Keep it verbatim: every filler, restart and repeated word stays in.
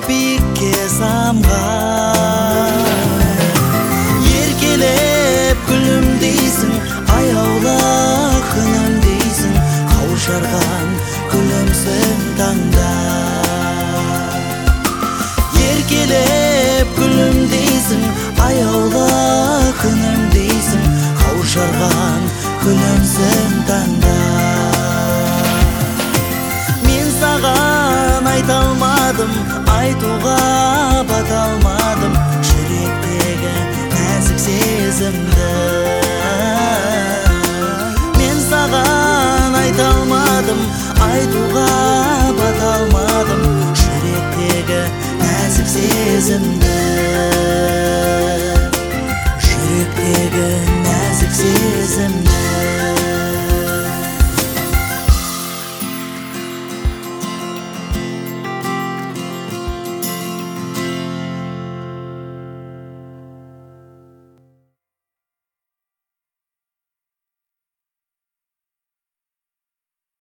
биікке самған. Еркелеп күлімдейсің, аяулы күнімдейсің, қаушарған күлімсің таңда. Еркелеп күлімдейсің, аяулы күнімдейсің, қаушарған күлімсің таңда. Мен саған айта алмадым, айтуға бата алмадым жүректегі нәзік сезімді. Мен саған айта алмадым, айтуға бата алмадым жүректегі нәзік сезімді. Жүректегі нәзік сезімді.